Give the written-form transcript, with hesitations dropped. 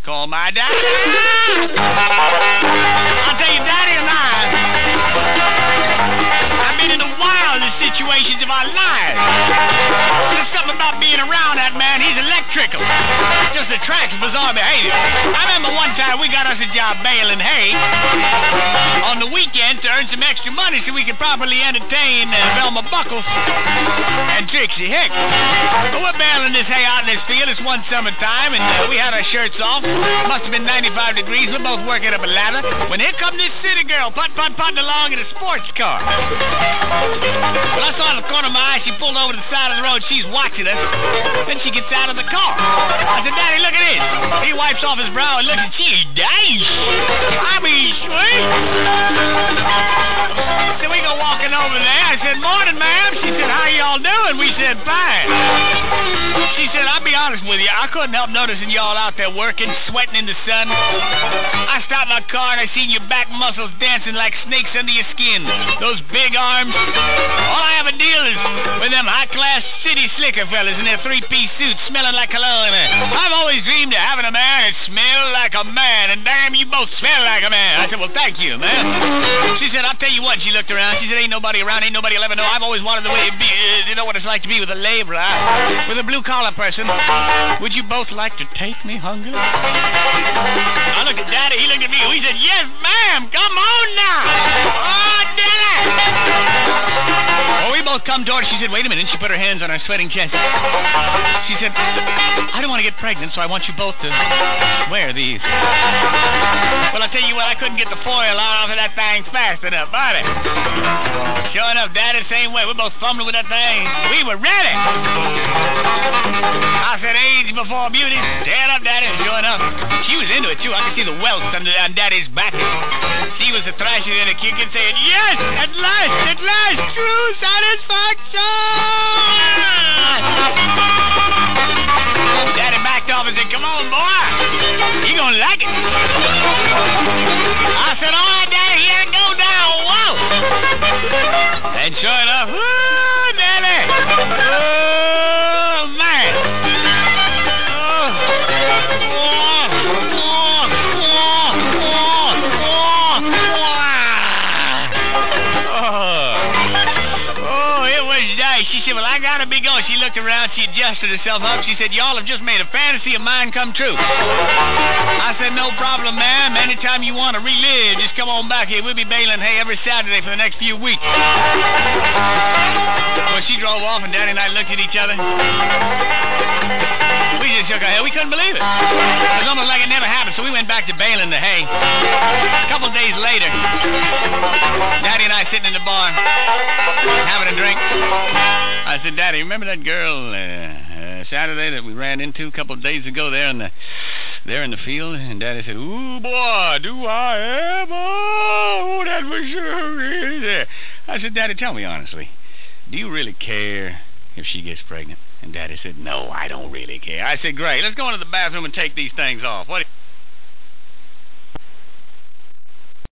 Call my daddy. I'll tell you, Daddy and I've been in the wildest situations of our lives. There's something about being around that man. He's electrical. Just attracts bizarre behavior. I remember one time we got us a job baling hay on the weekend to earn some extra money so we could properly entertain Velma Buckles and Trixie Hicks. But we're baling this hay out in this field. It's one summertime, and we had our shirts off. Must have been 95 degrees. We're both working up a ladder when here come this city girl putting along in a sports car. Well, I saw in the corner of my eye, she pulled over to the side of the road. She's watching us. Then she gets out of the car. I said, Daddy, look at this. He wipes off his brow and looks at she. Nice. I mean, sweet. So we go walking over there. I said, morning, ma'am. She said, how y'all doing? We said, fine. She said, I'll be honest with you. I couldn't help noticing y'all out there working, sweating in the sun. I stopped my car and I seen your back muscles dancing like snakes under your skin. Those big arms. All I ever deal is with them high-class city slicker fellas in their three-piece suits smelling like cologne. I've always dreamed of having a man that smelled like a man, and damn, you both smell like a man. I said, well, thank you, man. She said, I'll tell you what. She looked around. She said, ain't nobody around. Ain't nobody will ever know. I've always wanted the way it be. You know what it's like to be with a laborer, with a blue-collar person. Would you both like to take me hungry? I looked at Daddy. He looked at me. We said, yes, ma'am. Come on now. Oh, Daddy. Well, we both come toward her. She said, wait a minute. She put her hands on our sweating chest. She said, I don't want to get pregnant, so I want you both to wear these. Well, I'll tell you what. I couldn't get the foil out of that thing fast enough, are they? Sure enough, Daddy, same way. We're both fumbling with that thing. We were ready. I said, age before beauty. Stand up, Daddy. Sure enough, she was into it, too. I could see the welts on Daddy's back. She was a thrashing and a kicking, saying, yes, at last, true satisfaction. Daddy backed off and said, come on, boy. You gonna like it. I said, all right, Daddy, here it go down. Whoa. And sure enough, whoo, Daddy. Oh, man. She said, well, I gotta be going. She looked around. She adjusted herself up. She said, y'all have just made a fantasy of mine come true. I said, no problem, ma'am. Anytime you want to relive, just come on back here. We'll be baling hay every Saturday for the next few weeks. Well, she drove off, and Daddy and I looked at each other. We just shook our head. We couldn't believe it. It was almost like it never happened, so we went back to baling the hay. A couple days later, Daddy and I sitting in the bar, having a drink. I said, Daddy, remember that girl Saturday that we ran into a couple of days ago there in the field? And Daddy said, ooh, boy, do I ever. Oh, that was sure really there. I said, Daddy, tell me honestly, do you really care if she gets pregnant? And Daddy said, no, I don't really care. I said, great, let's go into the bathroom and take these things off. What?